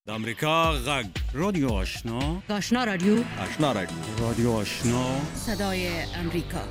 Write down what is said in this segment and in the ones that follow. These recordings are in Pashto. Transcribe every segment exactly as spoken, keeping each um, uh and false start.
د امریکا غږ رادیو آشنا آشنا رادیو آشنا رادیو رادیو آشنا صدای امریکا.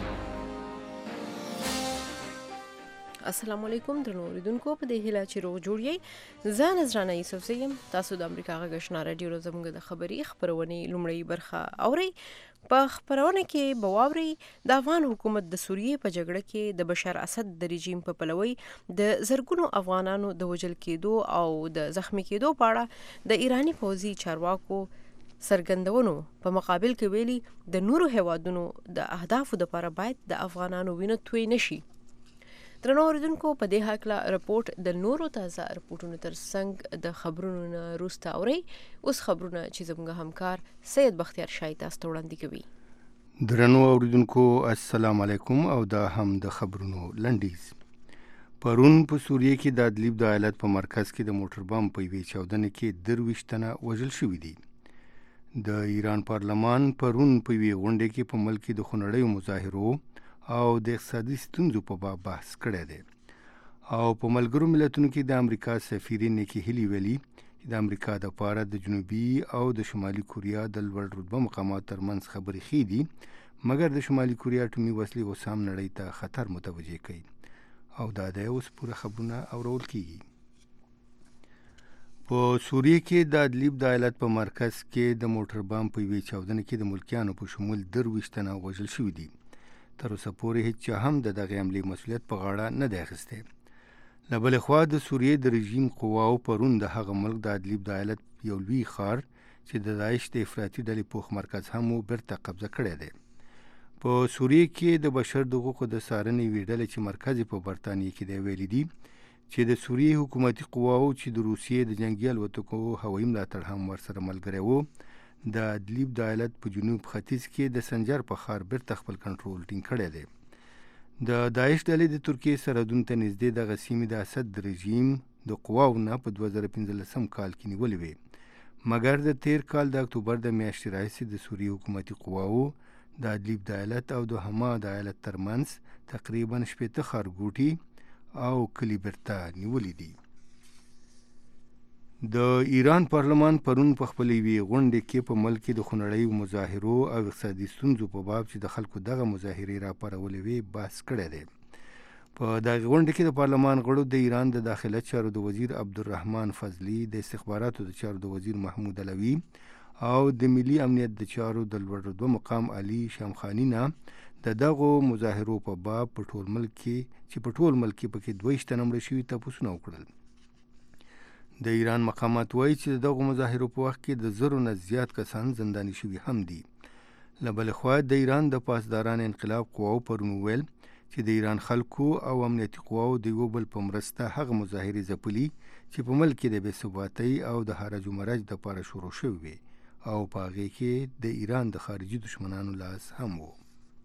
السلام علیکم درنو اوریدونکو، په دې هیله چې روغ جوړ یې. زه نذرانه یوسف یم. تاسو د امریکا غږ آشنا رادیو زموږ د خبري خبرونې لومړی برخه اورئ. په خبرونه کې به واورئ د افغان حکومت د سوریې په جګړه کې د بشار اسد د رژیم په پلوي د زرګونو افغانانو د وژل کېدو او د زخمی کېدو په اړه د ایرانی پوځي چارواکو سرګندونو په مقابل کې ویلي د نورو هیوادونو د اهدافو لپاره باید د افغانانو وینه توی نشي. درنو اوریدونکو، په دې هکله رپورت د نورو تازه رپورټونو ترڅنګ د خبرونو نه وروسته اورئ. اوس خبرونه چې زموږ همکار سید بختیار شاه تاسو ته وړاندې کوي. درنو اوریدونکو، السلام علیکم او دا هم د خبرونو لنډیز. پرون په سوریه کې د ادلیب د ایالت په مرکز کې د موټر بم په یوې چاودنې کې درویشت تنه وژل شوي دي. د ایران پارلمان پرون په یوې غونډه کې په ملک کې د خونړیو مظاهرو او د اقتصادي ستونزو په باب بحث کړی دی. او په ملګرو ملتونو کې د امریکا سفیر نیکی هیلی ویلي چې د امریکا د پاره د جنوبي او د شمالي کوریا د لوړ رتبه مقامات ترمنځ خبرې ښې دي، مګر د شمالي کوریا اټومي وسلې اوس هم نړۍ ته خطر متوجه کوي. او دا د اوس پوره خبرونه اورول کیږي. په سوریه کې د ادلیب د ایالت په مرکز کې د موټر بم په یوې چاودنې کې د ملکیانو په شمول درویشت تنه وژل شوي دي. تر اوسه پورې هیڅ چا هم د دغې حملې مسؤلیت په غاړه نه دی اخیستی. له بلې خوا د سوریې د رژیم قواو پرون د هغه ملک د ادلیب د ایالت یو لوی ښار چې د داعش د افراطي ډلې پوخ مرکز هم و بیرته قبضه کړی دی. په سوریه کې د بشر د حقوقو د څارنې یوې ډلې چې مرکز په برطانیې کې دی ویلي دي چې د سوریې حکومتي قواو چې د روسیې د جنګي الوتکو هوایي ملاتړ هم ورسره ملګری و، د ادلیب د ایالت په جنوب ختیځ کې د سنجر په ښار بیرته خپل کنټرول ټینګ کړی دی. د داعش ډلې د ترکیې سرحدونو ته نږدې دغه سیمې د اسد د رژیم د قواو نه په دوه زره پنځلسم کال کې نیولې وې، مګر د تیر کال د اکتوبر د میاشتې راهیسې د سوریې حکومتي قواو د ادلیب د ایالت او د حما د ایالت ترمنځ تقریبا شپېته ښارګوټي او کلي بیرته نیولې دي. د ایران پارلمان پرون په خپل یوې غونډه کې په ملک کې د خونړیو مظاهرو او اقتصادي ستونزو په باب چې د خلکو دغه مظاهرې راپارولې وې بحث کړی دی. په دغه غونډه کې د پارلمان غړو د ایران د داخله چارو د وزیر عبدالرحمن فضلي، د استخباراتو د چارو د وزیر محمود علوي او د ملي امنیت د چارو د لوړ رتبه مقام علي شامخانی نه د دغو مظاهرو په باب په ټول ملک کې چې په ټول ملک کې پکې دوه ویشت تنه مړه شوي تپوسونه وکړل. د ایران مقامات وایي چې دغه مظاهرو په وخت کې د زرو نه زیات کسان زنداني شوي هم دي. له بلې خوا د ایران د پاسداران انقلاب قواو پرون وویل چې د ایران خلکو او امنیتي قواو د یو بل په مرسته هغه مظاهرې ځپلي چې په ملک کې د بې ثباتۍ او د هرج و مرج دپاره شروع شوي وې او په هغې کې د ایران د خارجي دشمنانو لاس هم و.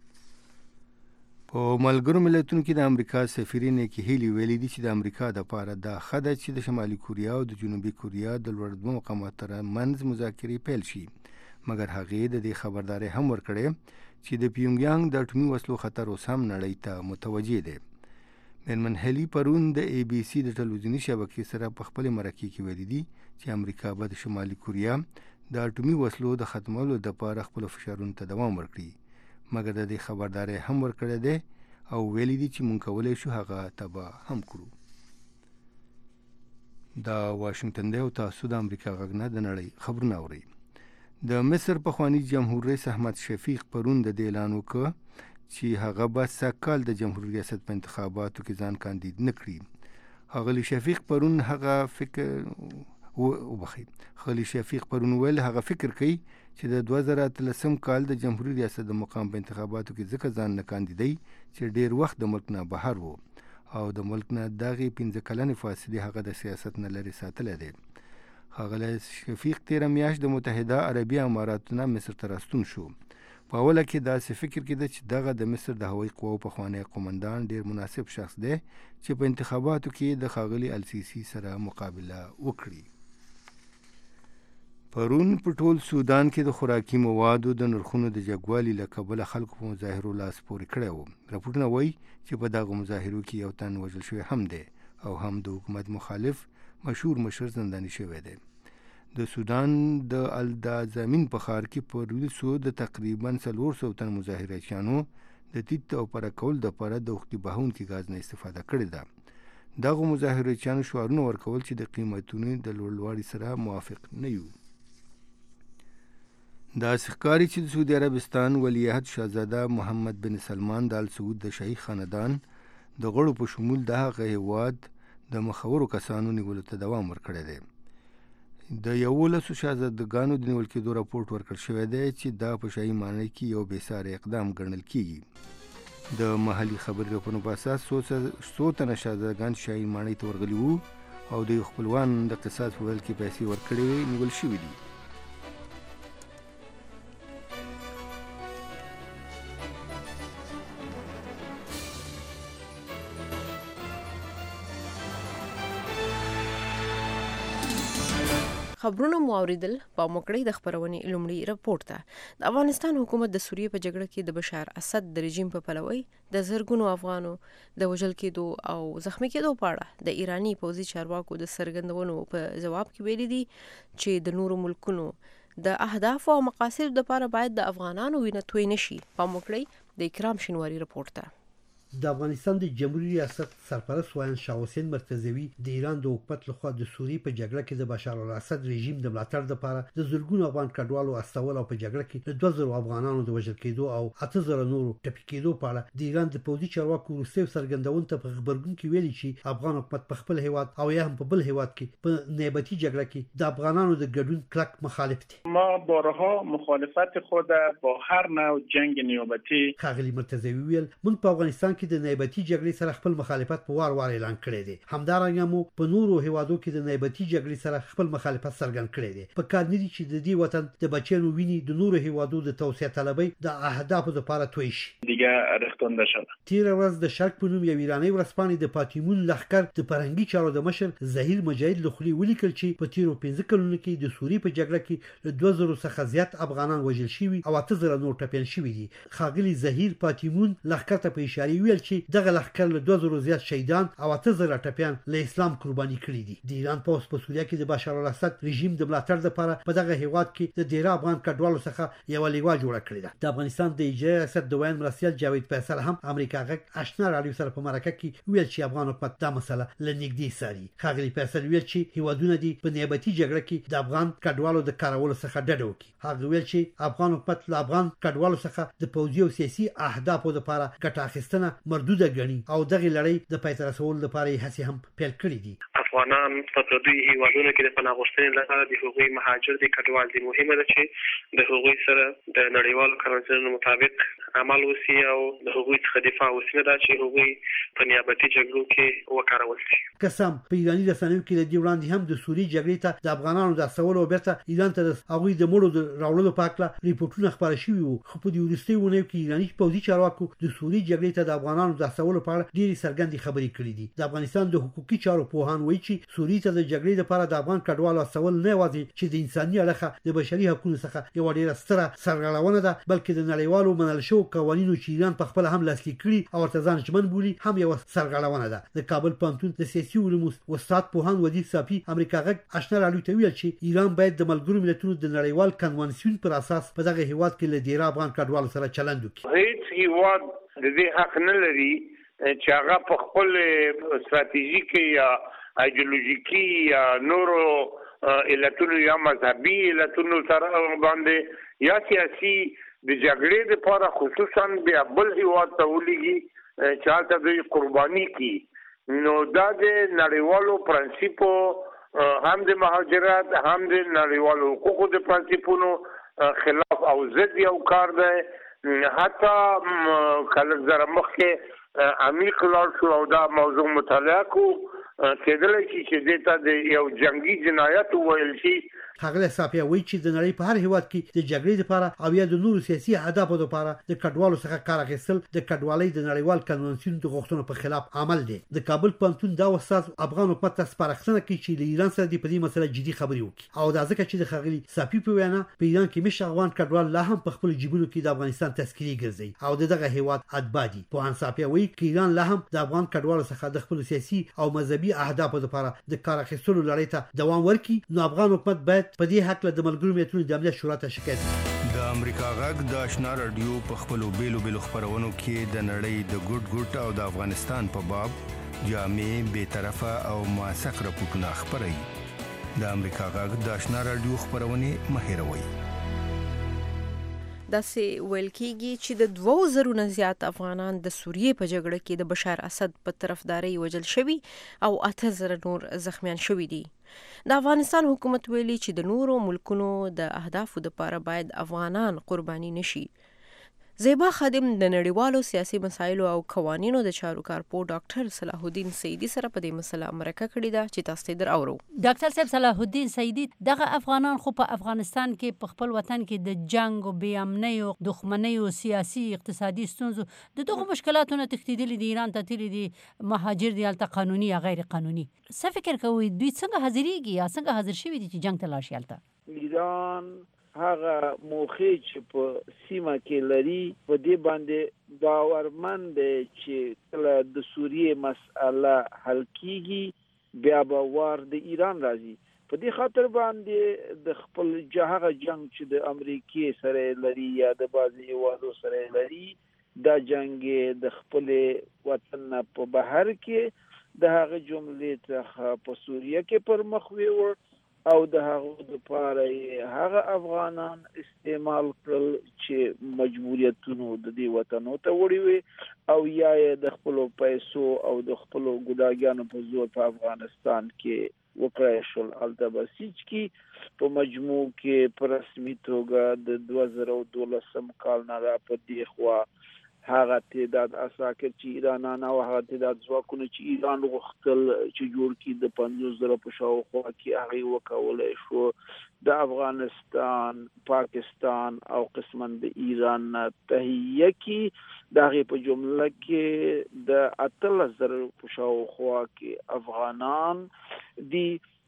په ملګرو ملتونو کې د امریکا سفیر نیکی هیلی ویلي دي چې د امریکا دپاره دا ښه ده چې د شمالي کوریا او د جنوبي کوریا د لوړ رتبه مقاماتو ترمنځ مذاکرې پیل شي، مګر هغې د دې خبرداری هم ورکړې چې د پیونګیانګ د اټومي وسلو خطر اوس هم نړۍ ته متوجه دی. میرمن هیلی پرون د ای بی سی د ټلویزیوني شبکې سره په خپل مرکې کې ویلي دي چې امریکا به د شمالي کوریا د اټومي وسلو د ختمولو دپاره خپلو فشارونو ته دوام ورکړي، مګر د دې خبرداری هم ورکړی دی او ویلي دي چې مونږ کولی شو هغه تباه هم کړو. دا واشنګټن دی او تاسو د امریکا غږ نه د نړۍ خبرونه اورئ. د مصر پخواني جمهور رئیس احمد شفیق پرون د دې اعلان وکړ چې هغه به سږ کال د جمهور ریاست په انتخاباتو کې ځان کاندید نه کړي. ښاغلي شفیق پرون هغه فکر وبخي خلی شفیق پرون ویل هغه فکر کوي چې د دوه زره اتلسم کال د جمهوریت ریاست د مقام په انتخاباتو کې ځکه ځان نه کاندیدي چې ډیر وخت د ملک نه بهر وو او د ملک نه دغه پنځه کلنې فاصله هغه د سیاست نه لري ساتل دي. ښاغلی شفیق تیر میاشت د متحده عربي اماراتو نه مصر ته راستون شو. په اوله کې داسې فکر کېده چې دغه د مصر د هوایي قواو پخوانی قومندان ډیر مناسب شخص دی چې په انتخاباتو کې د ښاغلي السیسي سره مقابله وکړي. پرون په ټول سودان کې د خوراکي موادو د نرخونو د جګوالي له کبله خلکو په مظاهرو لاس پورې کړی و. راپورټونه وایي چې په دغه مظاهرو کې یو تن وژل شوی هم دی او هم د حکومت مخالف مشهور مشر زنداني شوی دی. د سودان د الدازمین په ښار کې په روسو د تقریبا څلور سوه تن مظاهرچیانو د تیت او پرکول د پاره د وختي بهونکي غاز نه استفاده کړې ده. دغه مظاهرچیانو شعارونه ورکول چې د قیمتونو د لوړوالي سره موافق نه یو. دا ښکاري چې د سعودي عربستان ولیعهد شاهزاده محمد بن سلمان د آل سعود د شاهي خاندان د غړو په شمول د هغه هیواد د مخورو کسانو نیولو ته دوام ورکړی دی. د یولسو شهزادګانو د نیول کېدو راپورټ ورکړل شوی دی چې دا په شاهي ماڼۍ کې یو بېساري اقدام ګڼل کېږي. د محلي خبري راپورونو په اساس څو تنه شهزادګان شاهي ماڼۍ ته ورغلي وو او د خپلوان د قصاص په بدل کې پیسې ورکړې نیول شوي دي. خبرونه مو اوریدل په موکړی د خبرونې لومړی راپورټ ته. د افغانستان حکومت د سوریې په جګړه کې د بشار اسد د رژیم په پلوي د زرګونو افغانو د وژل کېدو او زخمی کېدو په اړه د ایرانی پوځي چارواکو د سرګندونو په جواب کې ویلي دي چې د نورو ملکونو د اهداف او مقاصد لپاره باید د افغانانو وینه توی نشي. په موکړی د اکرام شینواری راپورټ ته. د افغانستان د جمهوریت ریاست سرپرست وایان شاه حسین مرتضوی د ایران د حکومت لخوا د سوریې په جګړه کې د بشار الاسد رژیم د ملاتړ لپاره د زرګونو افغان کډوالو استول او په جګړه کې د دوه زره افغانانو د وژل کېدو او اته زره نورو ټپي کېدو په اړه د ایران د پوځي چارواکو وروستي څرګندونه ته په خبرګون کې ویلي چې افغان حکومت په خپل هیواد او یا هم په بل هیواد کې په نیابتي جګړه کې د افغانانو د ګډون کلک مخالف دي. ما بارها مخالفت خود با هر نوع جنگ نیابتی. ښاغلي مرتضوی ویل موږ په افغانستان کې د نیابتي جګړې سره خپل مخالفت په وار وار اعلان کړی دی. همدارنګه مو په نورو هیوادو کې د نیابتي جګړې سره خپل مخالفت څرګند کړی دی. په کار نه دي چې د دې وطن د بچیانو ویني د نورو هیوادو د توسعه طلبي د اهدافو لپاره توی شي. دیگه رختونده شد. تیر ورځ د شرق په نوم یو ایرانی ورسپانې د پاتیمون لښکر د فرهنګي چارو د مشر ظهیر مجاهد لخوا ولیکل چې په تیرو پنځه کلونو کې د سوریې په جګړه کې له دوه زره څخه زیات افغانان وژل شوي او اته زره نور ټپیان شوي دي. ښاغلي ظهیر پاتیمون لښکر ته په اشاره ویل چې دغه لښکر له دوه زره زیات شهیدان او اته زره ټپیان له اسلام قرباني کړي دي. د ایران پوځ په سوریه کې د بشار الاسد رژیم د ملاتړ لپاره په دغه هیواد کې د ډیره افغان کډوالو څخه یو لیوا جوړه کړې ده. د افغانستان د اجرایي ریاست د ویان مرستیال جاوید فیصل هم امریکا غږ آشنا راډیو سره په مرکه کې ویل چې افغان حکومت دا مسله لنګدي ساري. ښاغلي فیصل ویل چې هیوادونه دي په نیابتي جګړه کې د افغان کډوالو د کارولو څخه ډډه وکړي. هغه ویل چې افغان حکومت له افغان کډوالو څخه د پوځي او سیاسي اهدافو لپاره ګټه اخیستنه مردوده ګڼي او دغه لړۍ د پای ته رسولو لپاره یې هڅې هم پیل کړې دي. افغانان په پردیو هیوادونو کې د پناه غوښتنې لپاره د هغوی مهاجر دي کډوال دي. مهمه ده چې د هغوی سره د نړیوالو قوانینو مطابق عمل وشي او د هغوی څخه دفاع وشي، نه دا چې هغوی په نیابتي جګړو کې وکارول شي. قسم په ایراني رسنیو کې د دې وړاندې هم د سوریې جګړې ته د افغانانو د استولو او بیرته ایران ته د هغوی د مړو د راوړلو په اړه ریپورتونه خپاره شوي وو. خو په دې وروستیو اونیو کې ایراني پوځي چارواکو د سوریې جګړې ته د افغانانو د استولو په اړه ډېرې څرګندې خبرې کړې دي. د افغانستان د حقوقي چارو پوهان وایي چې سوریې ته د جګړې لپاره د افغان کډوالو استول نه یوازې چې د انساني اړخه د بشري حقوقو څخه یوه ډېره ستره سرغړونه ده، بلکې د نړیوالو منل شوو قوانینو چې ایران په خپل هم لاسلیک کړي او ورته ځان ژمن بولي هم یوه سرغړونه ده. د کابل پوهنتون د سیاسي علومو استاد پوهان وزیر صافي امریکا غږ آشنا راډیو ته ویل چې ایران باید د ملګرو ملتونو د نړیوال کنوانسیون پر اساس په دغه هیواد کې له ډیره افغان کډوالو سره چلند وکړي. هیڅ هیواد د دې حق نه لري چې هغه په خپل ستراتیژیکي یا ایدئولوژیکي یا نورو علتونو یا مذهبي علتونو سره باندې یا سیاسي د جګړې لپاره خصوصا بیا بل هیواد ته ولېږي چې هلته دوی قرباني کړي. نو دا د نړیوالو پرنسیپو هم د مهاجرت هم د نړیوالو حقوقو د پرنسیپونو خلاف او ضد یو کار دی. حتی خلک زره مخکې عمیق لاړ شو او دا موضوع مطالعه کو کېدلی شي چې دې ته د یو جنګي جنایت وویل شي. ښاغلی صافي وایي چې د نړۍ په هر هیواد کې د جګړې لپاره او یا د نورو سیاسي اهدافو لپاره د کډوالو څخه کار اخیستل د کډوالۍ د نړیوال کنوانسیون د غوښتنو په خلاف عمل دی. د کابل پوهنتون دا استاد افغان حکومت ته سپارښتنه کوي چې له ایران سره د په دې مسله جدي خبرې وکړي او دا ځکه چې د ښاغلي صافي په وینا په ایران کې مشر افغان کډوال لا هم په خپل جیبونو کې د افغانستان تذکرې ګرځي او دغه هیواد اتباع دي. پوهان صافي وایي چې ایران لا هم د افغان کډوالو څخه د خپل سیاسي او مذهبي حربي اهدافو لپاره د کار اخیستلو لړۍ ته دوام ورکړي، نو افغان حکومت باید په دې حق له د ملګرو ملتونو د امنیت شورا ته شکایت وکړي. د امریکا غږ د آشنا رادیو په خپلو بیلو بیلو خبرونو کې د نړۍ د ګډ ګډ او د افغانستان په باب جامع، بی‌طرفه او موثق راپورټونه خپروي. د امریکا غږ د آشنا رادیو خبرونه مهیروي. داسې ویل کېږي چې د دوو زرو نه زیات افغانان د سوریې په جګړه کې د بشار اسد په طرفداري وژل شوي او اته زره نور زخمیان شوي دي. د افغانستان حکومت ویلي چې د نورو ملکونو د اهدافو لپاره باید افغانان قرباني نشي. زیبا خادم د نړیوالو سیاسي مسایلو او قوانینو د چارو کارپو ډاکټر صلاح الدین سیدی سره په دې مسله مرکه کړې ده چې تاسو ته در اورو. ډاکټر صاحب صلاح الدین سیدی، دغه افغانان خو په افغانستان کې په خپل وطن کې د جنگ او بې امنۍ او دښمنۍ او سیاسي اقتصادي ستونزو د دغه مشکلاتو نه تښتېدلي دي، ایران ته تللي دي، مهاجر دي، هلته قانوني یا غیر قانوني. څه فکر کوئ دوی څنګه حاضرېږي یا څنګه حاضر شوي دي چې جنگ ته لاړ شي هلته؟ ایران هغه موخه چې په سیمه کې لري په دې باندې باورمند دی چې کله د سوریې مسأله حل کیږي بیا به وار د ایران راځي. په دې خاطر باندې د خپل هغه جنگ چې د امریکای سره لري یا د بعضي هیوادو سره لري، دا جنگ د خپل وطن په بهر کې د هغه جملې څخه په سوریه کې پر مخ وړ او د هغه د پاره هغه افغانان استعمال کړل چې مجبوریتونو د دې وطنو ته وړي وي او یا د خپل پیسو او د خپل ګډاګانو په زور په افغانستان کې وکړای شول. البته بسیج کې په مجموع کې په رسمي توګه د دوه زره دولسم کال نه را پدې خوا هغه تعداد اساکر چې ایرانان او هغه تعداد ځواکونه چې ایران غوښتل چې جوړ کړي د پنځوس زره په شاوخوا کې هغه وکولای شو. د افغانستان، پاکستان او قسمن د ایران تهیه کې دغه په جمله کې د اتلس زره په شاوخوا کې افغانان دي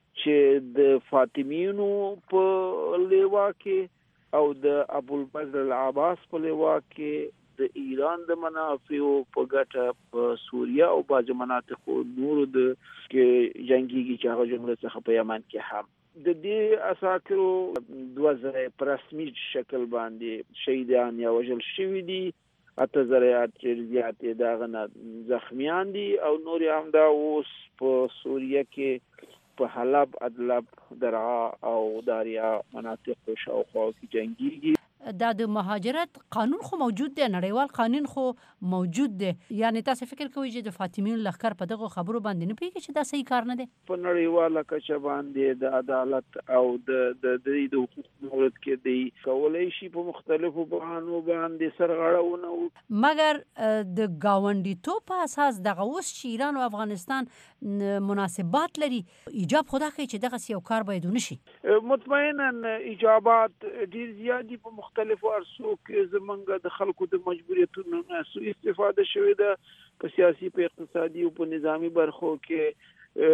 چې د فاطمیونو په لیوا کې او د ابوالفضل العباس په لیوا کې د ایران د منافعو په ګټه په سوریه او باج مناطق نورو د کې جنگيږي چې هغه جمله څخه په یمن کې هم د دې اساکرو دوه زره په رسمي شکل باندې شهیدان یا وژل شوي دي، اته زره زیاتې دغه نه زخمیان دي او نور هم دا اوس په سوریه کې په حلب، ادلب، درعا او داریا مناطق شاوخوا کې جنگيږي. دا د مهاجرت قانون خو موجود دی، نړیوال قانون خو موجود دی، یعنی تاسو فکر کوئ چې د فاطمیون لښکر په دغه خبرو باندې نه پیږي چې دا صحیح کار نه دی؟ په نړیواله کچه باندې د عدالت او د د د حقوق مورد کې دی کولای شي په مختلفو بهانو باندې سرغړونه وکړي، مګر د ګاونډیتوب په اساس دغه اوس چې ایران او افغانستان مناسبات لري، ایجاب خدا کوي چې دغه یو کار باید ونشي. مطمئنا ایجابات ډیر زیات دي په مختلفو ارسو کې زمونږ د خلکو د مجبوریتونو نه سو استفاده شوې ده په سیاسي، په اقتصادي او په نظامی برخو کې.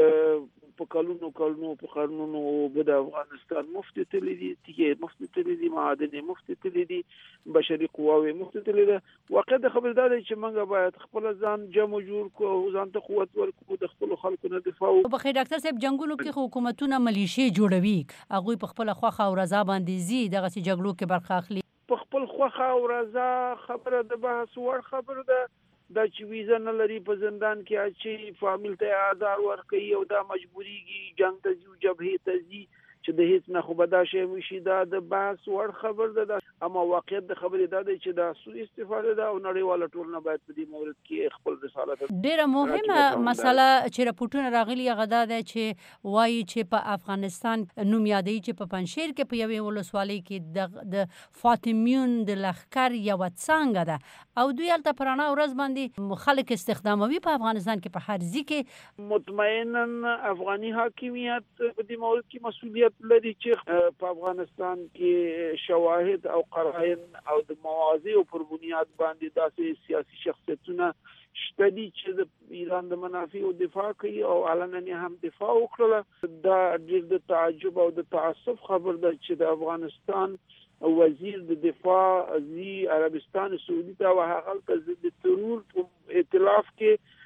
په کلونو کلونو په قانونو د افغانستان مفت تللی دي، تیګه مفت تللی دي، معادن مفت تللی دي، بشري قواوي مفت تللی دي. واقع د خبردار چې موږ باید خپل ځان جمع جوړ کړو او ځان ته قوت ورکړو، د خپل خلکو نه دفاع وکړو. په خیر ډاکټر صاحب، جنگونو کې حکومتونه ملیشي جوړوي، هغه په خپل خوخه او رضا باندې زی دغه سي جګړو کې برخه اخلي. په خپل خوخه او رضا خبره د بحث وړ خبره ده. دا چې ویزه نه لري په زندان کې اچي، فامیل ته آزار ورکوي او دا مجبوریږي جنگ ته ځي، جبهې ته ځي چې د هیڅ نه خو به دا شی وشي. دا د بحث وړ خبر ده، اما واقعیت د خبرې دا دی چې دا سوء استفاده ده او نړیواله ټولنه باید په دې مورد کې خپل رسالت. ډیره مهمه مسله چې راپورټونه راغلي هغه دا ده چې وایي چې په افغانستان نوم یادوي چې په پنجشیر کې په یوې ولسوالۍ کې د فاطمیون د لښکر یوه څانګه ده او دوی هلته په رڼا ورځ باندې خلک استخداموي په افغانستان کې په هر ځای کې. مطمئنا افغاني حاکمیت په دې مورد کې مسؤلیت لري چې په افغانستان کې شواهد او قرائن او د مواضیع پر بنیاد باندې داسې سیاسي شخصیتونه شته دي چې د ایران د منافعو دفاع کوي او علنا هم دفاع وکړه. دا ډېر د تعجب او د تعصب خبر ده چې د افغانستان وزیر د دفاع زی عربستان سعودي ته او هغه د ترور په ائتلاف کې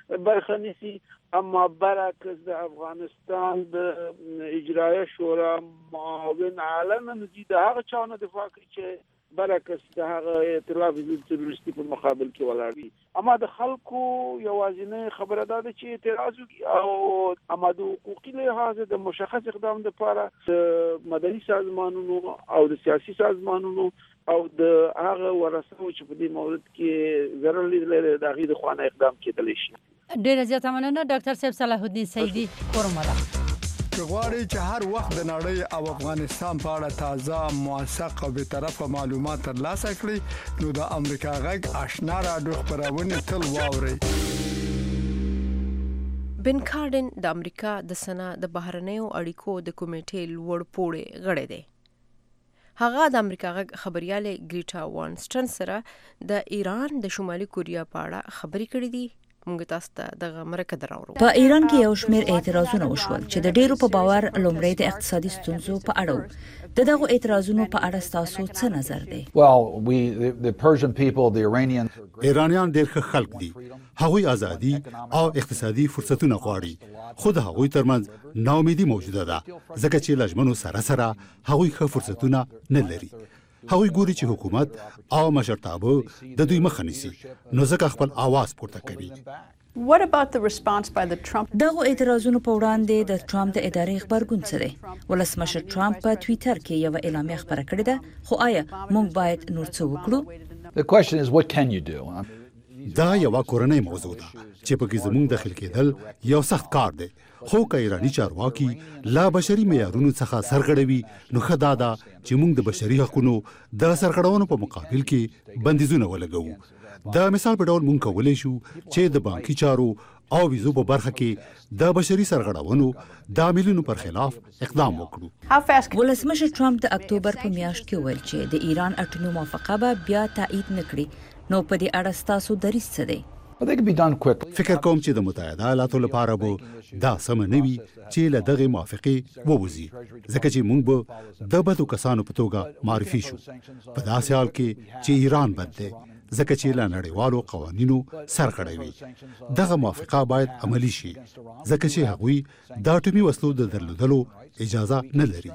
برخه نیسي. اما برعکس د افغانستان د اجرایه شورا معاون علنا د هغه چانه دفاع کوي چې برعکس د هغه ائتلاف ضد تروریستي په مقابل کې ولاړ دي. اما د خلکو یوازینی خبره ده چې اعتراض او اما د حقوقي لحاظ د مشخص اقدام لپاره د مدني سازمانونو او د سیاسي سازمانونو او د هغه ورثو چې په دې مورد کې ضرر لري د هغې د خوانه اقدام کېدلی شي. ډېره زیاته مننه ډاکټر صاحب صلاح الدین سیدي کورملا. غواړي چې هر وخت د نړۍ او افغانستان په اړه تازه موثق او بی‌طرفه معلومات ترلاسه کړئ نو د امریکا غږ آشنا رادیو خبرونه تل واورئ. بن کارډن د امریکا د سنا د بهرنیو اړیکو د کمیټې لوړ پوړی غړی دی. هغه د امریکا غږ خبرياله ګریټا وانسټن سره د ایران د شمالي کوریا په اړه خبرې کړې دي. په ایران کې یو شمېر اعتراضونه وشول چې د ډیرو په باور لومړی د اقتصادي ستونزو په اړه وو. د دغه اعتراضونو په اړه تاسو څه نظر دی؟ ایرانیان ډېر ښه خلک دي. هغوی ازادي او اقتصادي فرصتونه غواړي. خو د هغوی ترمنځ ناامیدي موجوده ده ځکه چې لجمنو سره سره هغوی ښه فرصتونه نه لري. هغوی ګوري چې حکومت او مشرتابه د دوی مخه نیسي نو ځکه خپل आवाज پورته کوي. What about the response by the Trump? دغه اعتراضونو په وړاندې د ټرمپ د ادارې خبرګون څه دی؟ ولسمشر ټرمپ په ټوئیټر کې یو اعلامیه خبره کړې ده خو آیا موږ باید نور څه وکړو؟ The question is what can you do? دا یو کورنۍ موضوع ده چې په کې زموږ داخل کېدل یو سخت کار دی. خو که ایرانی چارواکي لا بشري معیارونو څخه سرغړوي نو ښه دا ده چې موږ د بشري حقوقو د سرغړونو په مقابل کې بندیزونه ولګوو. د مثال په ډول موږ کولی شو چې د بانکي چارو او ویزو په برخه کې د بشري سرغړونو د عاملینو پر خلاف اقدام وکړو. ولسمشر ټرمپ د اکتوبر په میاشت کې ویل چې د ایران اټومي موافقه به بیا تایید نکړي. نو په دې اړه تاسو دریځ څه دی؟ فکر کوم چې د متحده ایالاتو لپاره به دا سم نه وي چې له دغه موافقه ووځي ځکه چې موږ به د بدو کسانو په توګه معرفي شو. په داسې حال کې چې ایران بد دی ځکه چې له نړیوالو قوانینو سرغړوي. دغه موافقه باید عملي شي ځکه چې هغوی د اټومي وسلو د درلودلو اجازه نه لري.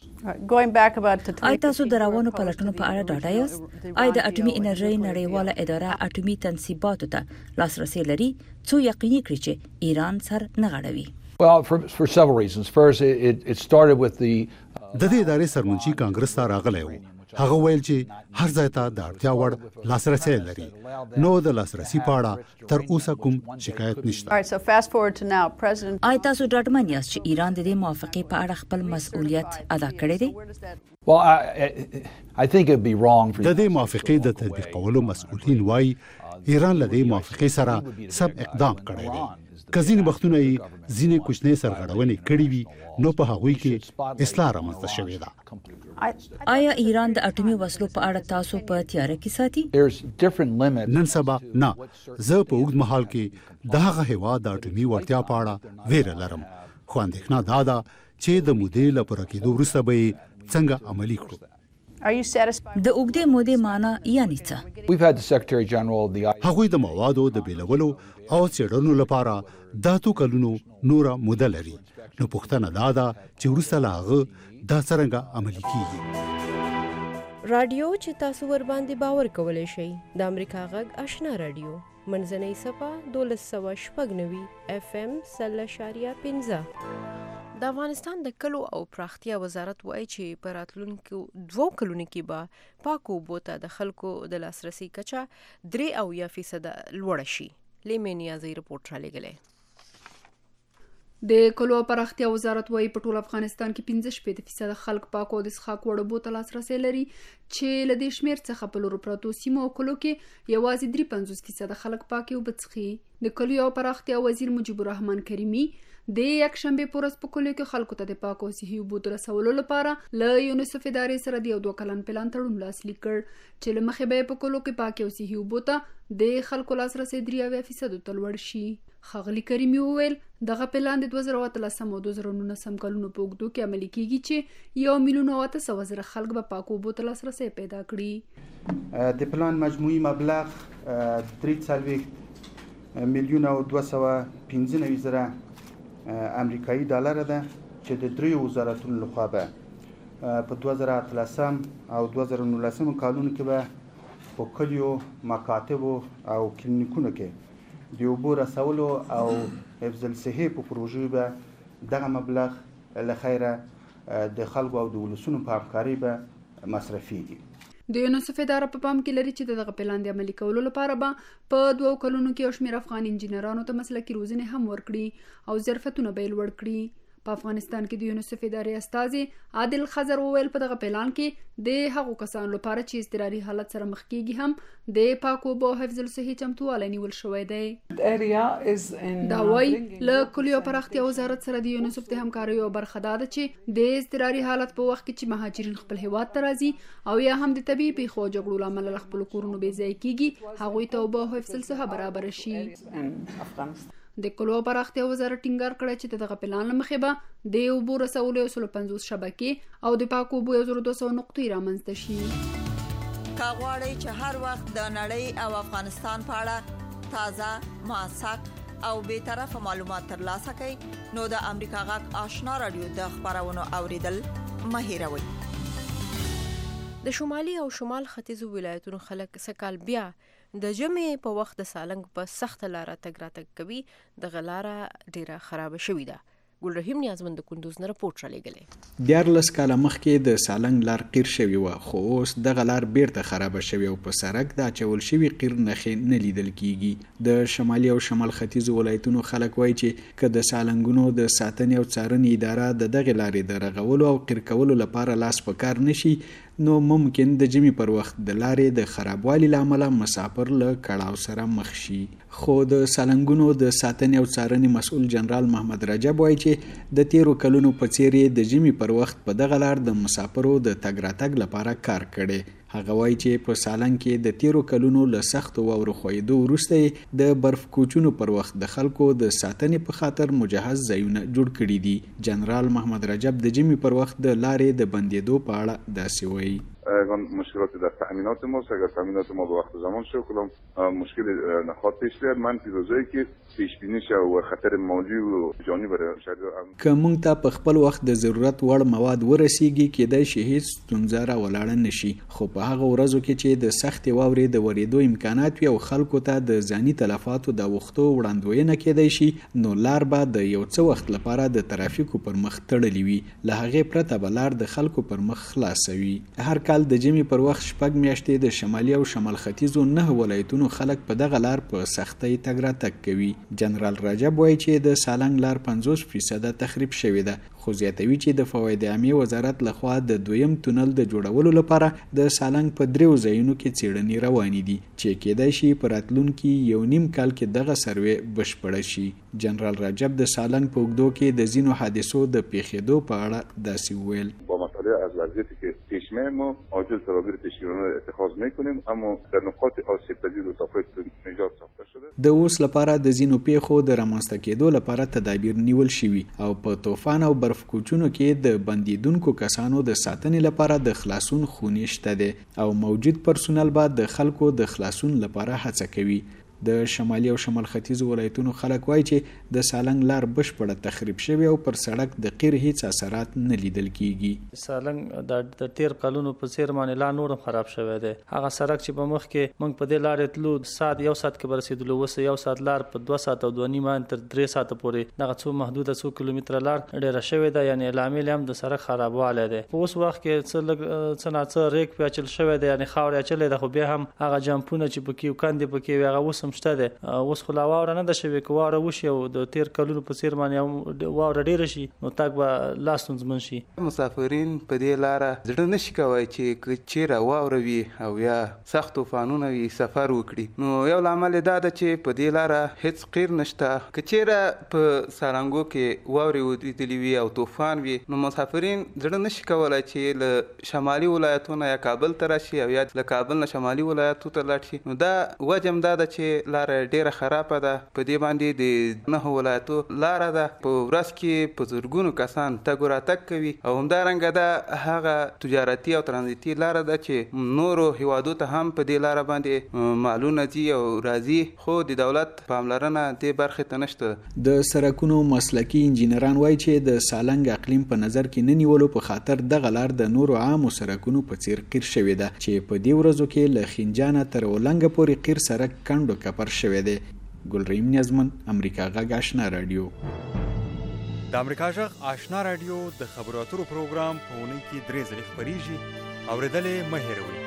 آیا تاسو د روانو پلټنو په اړه ډاډه یاست؟ آیا د اټومي انرژۍ نړیواله اداره اټومي تنصیباتو ته لاسرسي لري څو یقیني کړي چې ایران سر نه غړوي؟ Well, for, for several reasons. First, it, it started with the د دې ادارې سرمنشي کانګرس ته راغلی و. هغه ویل چې هر ځای ته د اړتیا وړ لاسرسي لري. نو د لاسرسي په اړه تر اوسه کوم شکایت نشته. All right, so fast forward to now, President آیا تاسو ډاډمن یاست چې ایران د دې موافقې په اړه خپل مسؤلیت ادا کړی دی؟ Well, I, I think it'd be wrong for د دې موافقې د تطبیقولو مسؤلین وایي ایران له دې موافقې سره سب اقدام کړی دی. که ځینې وختونه یې ځینې کوچنۍ سرغړونې کړې وي نو په هغوی کې اصلاح رامنځته شوې ده. آیا ایران د اټومي وسلو په اړه تاسو په تیاره کې ساتي؟ نن سبا نه. زه په اوږد مهال کې د هغه هېواد د اټومي وړتیا په اړه ویره لرم خو اندېښنه دا ده چې د مودې له پوره کېدو وروسته به یې څنګه عملي کړو. د اوږدې مودې معنا یعنې څه؟ هغوی د موادو د بیلولو او څېړنو لپاره د اتو کلونو نوره موده لري. نو پوښتنه دا ده چې وروسته له هغه دا څرنګه عملي کیږي. رادیو چې تاسو ور باندې باور کولای شئ د امریکا غږ آشنا رادیو منځنۍ صفه دولس سوه شپږ نوي اف ام سل اشاریه پنځه. د افغانستان د کلو او پراختیا وزارت وایي چې په راتلونکو دوو کلونو کې به پاکو اوبو ته د خلکو د لاسرسي کچه درې اویا فیصده لوړه شي. لیمې نیازی رپورټ را لېږلی. د کلو او پراختیا وزارت وایي په ټول افغانستان کې پنځه شپېته فیصده خلک پاکو او د څښاک وړ اوبو ته لاسرسی لري چې له دې شمېر څخه په لرو پرتو سیمو او کلو کې یوازې درې پنځوس فیصده خلک پاکې اوبه څښي. د کلیو او پراختیا وزیر مجیب الرحمن کریمي د یکشنبه په ورځ په کلیو کې خلکو ته د پاکو او صحي اوبو د رسولو لپاره له یونیسف ادارې سره د یو دوه کلن پلان تړون لاسلیک کړ چې له مخې به په کلیو کې پاکې او صحي اوبو ته د خلکو لاسرسی درې اویا فیصدو ته لوړ شي. ښاغلي کریمي وویل دغه پلان د دوه زره اتلسم او دوه زره نولسم کلونو په اوږدو کې عملي کیږي چې یو میلیون او اته سوه زره خلک به پاکو اوبو ته لاسرسی پیدا کړي. د پلان مجموعي مبلغ درې څلوېښت میلیون او دوه سوه پنځه نوي زره امریکایي ډالر ده چې د دریو وزارتونو لخوا به په دوه زره اتلسم او دوه زره نولسم کالونو کې به په کلیو مکاتبو او کلینیکونو کې د اوبو رسولو او حفظ الصحې په پروژو به دغه مبلغ له خیره د خلکو او د ولسونو په همکارۍ به مصرفېږي. د یونیسف اداره په پام کې لري چې دغه پلان د عملي کولو لپاره به په دوو کلونو کې یو شمېر افغان انجینرانو ته مسلکي روزنې هم ورکړي او ظرفتونه به یې لوړ کړي. په افغانستان کې د یونیسف ادارې استازي عادل خضر وویل په دغه پلان کې د هغو کسانو لپاره چې اضطراري حالت سره مخ کېږي هم د پاکو اوبو او حفظ الصحې چمتووالی نیول شوی دی. دا وایي له کلیو پراختیا وزارت سره د یونیسف د همکاریو برخه دا ده چې د اضطراري حالت په وخت کې چې مهاجرین خپل هیواد ته راځي او یا هم د طبیعي پیښو او جګړو له امله له خپلو کورونو بې ځایه کېږي هغوی ته اوبه او حفظ الصحه برابره شي. د کلو پراختیا وزارت ټینګار کړی چې دغه پلان له مخې به د اوبو رسولو یو سل پنځوس شبکې او د پاکو اوبو یو زر دوه سوه نقطې رامنځته شي. که غواړئ چې هر وخت د نړۍ او افغانستان په اړه تازه، موثق او بېطرفه معلومات ترلاسه کړئ نو د امریکا غږ آشنا رادیو د خپرونو اوریدل مه هېروئ. د شمالي او شمال ختیځو ولایتونو خلک سکال بیا د جمعې په وخت د سالنګ په سخته لاره تګ راتګ کوي. دغه لاره ډیره خرابه شوې ده. ګل رحیم نیازمند د کندوز نه راپورټ رالیږلی. دیارلس کاله مخکې د سالنګ لار قیر شوې وه خو اوس دغه لار بیرته خرابه شوې او په سړک د اچول شوي قیر نښې نه لیدل کیږي. د شمالي او شمال ختیځو ولایتونو خلک وایي چې که د سالنګونو د ساتنې او څارنې اداره د دغې لارې د رغولو او قیر کولو لپاره لاس په کار نشي نو ممکن د جمعې پر وخت د لارې د خرابوالي له امله مسافر له کړاو سره مخ شي. خو د سالنګونو د ساتنې او څارنې مسؤل جنرال محمد رجب وایي چې د تیرو کلونو په څیر د جمعې پر وخت په دغه لار د مسافرو د تګ راتګ لپاره کار کړی. هغه وایي چې په سالنګ کې د تیرو کلونو له سختو واورو ښویېدو وروسته د برف کوچونو پر وخت د خلکو د ساتنې په خاطر مجهز ځایونه جوړ کړي دي. جنرال محمد رجب د جمعې پر وخت د لارې د بندېدو په اړه داسې وایي. مشکلات در تأمینات ماست. اگر تأمینات ما به وقت زمان شد کلام مشکل نخواهد پیش بیاد. من پیروزایی که پیش بینی شه و خطر مالی و جانی برای شهر که مونږ ته په خپل وخت د ضرورت وړ مواد ورسیږي کېدای شي هیڅ ستونزه راولاړه نشي خو په هغه ورځو کې چې د سختې واورې د ورېدو امکانات وي او خلکو ته د ځاني تلفاتو د اوښتو وړاندوینه کېدای شي نو لار به د یو څه وخت لپاره د ترافیکو پر مخ تړلې وي. له هغې پرته به لار د خلکو پر مخ خلاصه وي. هر کال د جمعې پر وخت شپږ میاشتې د شمالي او شمال ختیځو نه ولایتونو خلک په دغه لار په سختۍ تګ راتګ کوي. جنرال رجب وایي چې د سالنګ لار پنځوس فیصده تخریب شوې ده خو زیاتوي چې د فواید عامې وزارت لخوا د دویم تونل د جوړولو لپاره د سالنګ په دریو ځایونو کې څېړنې روانې دي چې کېدای شي په راتلونکي یو نیم کال کې دغه سروې بشپړه شي. جنرال رجب د سالنګ په اوږدو کې د ځینو حادثو د پیښېدو په اړه داسې وویل. با مطالعه از وضعیتی که پیش میاد ما عاجز تدابیر پیشگیرانه اتخاذ میکنیم اما در نقاط آسیب پذیر و تفاوت نجات ساخته شده. د اوس لپاره د ځینو پیښو د رامنځته کېدو لپاره تدابیر نیول شوي او په طوفان او برف کوچونو کې د بندیدونکو کسانو د ساتنې لپاره د خلاصون خونې شته دي او موجود پرسونل به د خلکو د خلاصون لپاره هڅه کوي. د شمالي او شمال ختیځو ولایتونو خلک وایي چې د سالنګ لار بشپړه تخریب شوې او پر سړک د قیر هیڅ اثرات نه لیدل کیږي. سالنګ د تیر کلونو په څیر باندې لا نور خراب شوی دی. هغه سړک چې په مخ کې موږ په دې لارې تلو سات یو سات کې برسېدلو اوس یو سات لار په دوه ساعت او دوه نیمه تر درې ساعته پورې دغه څو محدوده څو کیلومتره لار ډېره شوې ده. یعنې لامل هم د سړک خرابوالی دی. په اوس وخت کې څه لږ څه ناڅه ریک پې اچل شوی دی یعنې خاورې اچلې ده خو بیا هم هغه جمپونه چې پکې کندې پکې وي هغه اوس شته ده. اوس خو لا واوره نه ده شوې که واوره وشي او د تیر کلونو په څیر باندې واوره ډیره شي نو تګ به لا ستونزمن شي. مسافرین په دې لاره زړه نشي کولی چې که چیرې واوره وي او یا سخت طوفانونه وي سفر وکړي نو یو لامل یې دا ده چې په دې لاره هیڅ قیر نشته. که چیرې په سالنګو کې واورې ودرېدلې وي او طوفان وي نو مسافرین زړه نشي کولی چې له شمالي ولایتونو یا کابل ته راشي او یا له کابل نه شمالي ولایتو ته لاړ شي. نو دا وجه هم دا ده چې کې لار ډیره خرابه ده. په دې باندې د نه ولایتو لار ده په ورځ کې په زرګونو کسان تګ راتګ کوي او همدارنګه ده هغه تجارتي او ترانزیتي لار ده چې نورو هیوادو ته هم په دې لار باندې مالونه ځي او راځي، خو د دولت پاملرنه دې برخې ته نشته. د سرکونو مسلکي انجینران وایي چې د سالنګ اقلیم په نظر کې نه نیولو په خاطر دغه لار د نورو عامو سرکونو په څیر قیر شوې ده چې په دې ورځو کې له خنجانه تر ولنګ پورې قیر سرک کندو کپر شوی دی. ګلریم نیازمن، امریکا غږ آشنا رادیو. د امریکا غږ آشنا رادیو د خبرو اترو پروګرام په اونۍ کې درې ځلې خپریږي، اورېدلې مه هېروئ.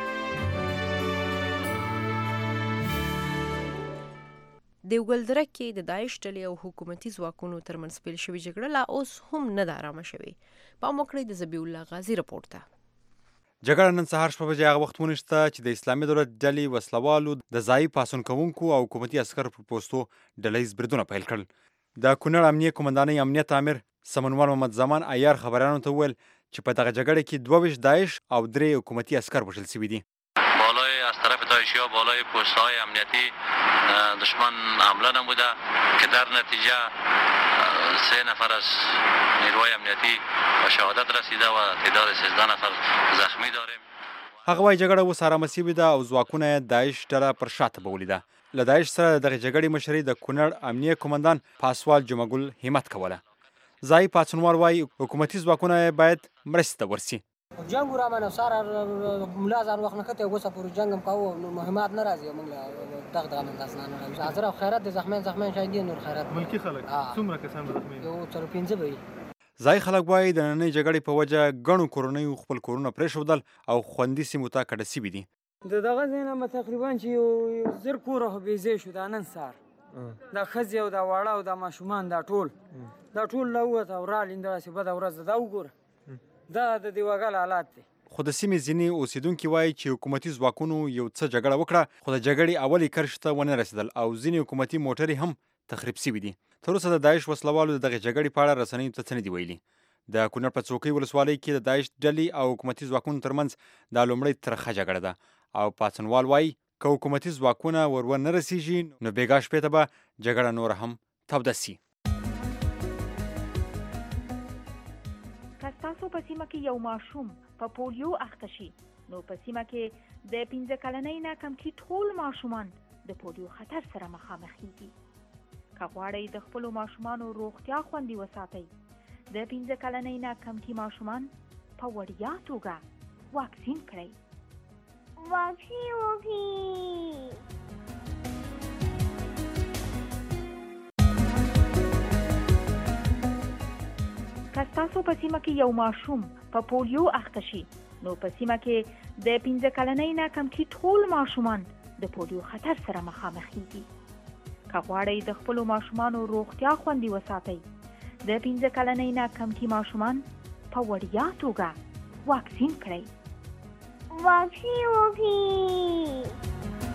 د ګلدرک کې د داعش ډلې او حکومتي ځواکونو ترمنځ پیل شوې جګړه لا اوس هم نه ده ارامه شوې. پام وکړئ د ذبیح الله غازي رپورټ ته. جګړه نن سهار شپه بجې هغه وخت ونښته چې د اسلامي دولت ډلې وسلوالو د ځایي پاڅون کوونکو او حکومتي عسکرو پر پوستو ډلیز بریدونه پیل کړل. د کونړ امنیه قومندانۍ امنیت امیر سمنوال محمد زمان عیار خبریانو ته وویل چې په دغه جګړه کې دوه ویشت داعش او درې حکومتي عسکر وژل شوي دي. بالای از طرف داعشی‌ها بالای پست‌های امنیتی دشمن حمله نموده که در نتیجه سه نفر از نیروهای امنیتی به شهادت رسیده و تعداد سیزده نفر زخمی داریم. هغه وايي جګړه اوس ارامه سوې ده او ځواکونه یې داعش ډله پر شاته بولې ده. له داعش سره دغه جګړې مشري د کونړ امنیه قومندان پاسوال جمعګل همت کوله. ځایي پاڅونوال وايي حکومتي ځواکونه باید مرستې ته ورسي. جنگ را من سار ملا زار وخت نه کته وسه پر جنگم کاو مهمات ناراضي موږ دغه من تاسو نه راځي حاضر او خیرات د زخمین زخمین شاهدین نور خیرات ملکی خلک څومره کسان زخمین یو تر پنځه وي. ځای خلک وایي د نننۍ جګړې په وجه ګڼو کورنیو خپل کورونه پرېښودل او خوندي سیمو ته کډه سوي دي. د دغه ځای نه تقریبا چې یو زر کوره بې ځای شو دا نن سهار دا ښځې او دا واړه او دا ماشومان دا ټول دا ټول راووت او رالي داسې بده ورځ دا وګوره دا د دیواګل حالات دي. خو د سیمې ځینې اوسیدونکي وایي چې حکومتي ځواکونو یو څه جګړه وکړه خو د جګړې اولې کرښې ته ونه رسېدل او ځینې حکومتي موټرې هم تخریب سوي دي. تر اوسه د داعش وسلوالو د دغې جګړې په اړه رسنیو ته څه نه دي ویلي. د کونړ په څوکۍ ولسوالۍ کې د داعش ډلې او حکومتي ځواکونو ترمنځ دا لومړۍ ترخه جګړه ده او پاڅونوال وایي که حکومتي ځواکونه ور ونه رسېږي نو بېګا شپې ته به جګړه نوره هم توده سي. تاسو په سیمه کې یو ماشوم په پولیو اخته شي نو په سیمه کې د پنځه کلنۍ نه کم کې ټول ماشومان د پولیو خطر سره مخامخ دي. که غواړئ د خپلو ماشومانو روغتیا خوندي وساتئ د پنځه کلنۍ نه کم کې ماشومان په وړیا توګه واکسین کړئ. واکسین وکړئ. که تاسو په سیمه کې یو ماشوم په پولیو اخته شي نو په سیمه کې د پنځه کلنۍ نه کم کې ټول ماشومان د پولیو خطر سره مخامخ دي. که غواړئ د خپلو ماشومانو روغتیا خوندي وساتئ د پنځه کلنۍ نه کم کې ماشومان په وړیا توګه واکسین کړئ. واکسین وکړئ.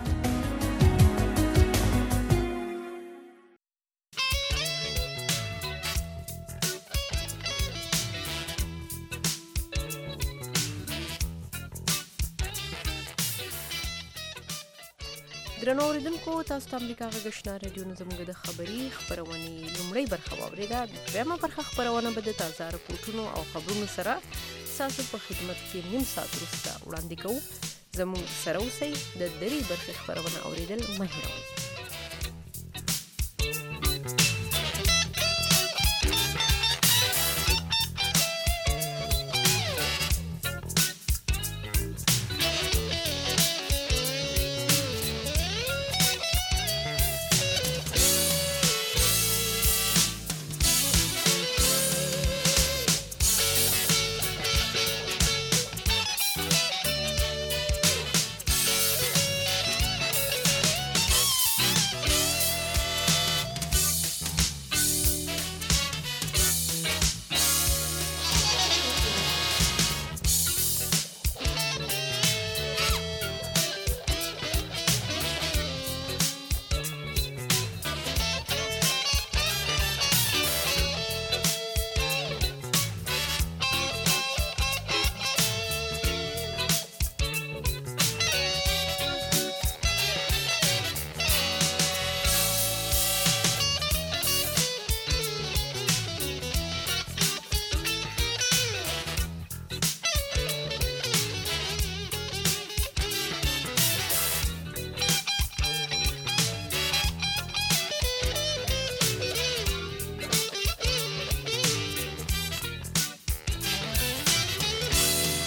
درنو اوریدونکو تاسو ته امریکا غږ آشنا رادیو نه زموږ د خبري خپرونې لومړۍ برخه واورېده. دویمه برخه خپرونه به د تازه راپورټونو او خبرونو سره ستاسو په خدمت کې نیم ساعت وروسته وړاندې کوو. زموږ سره اوسئ. د درې برخې خپرونه اورېدل مه هېروئ.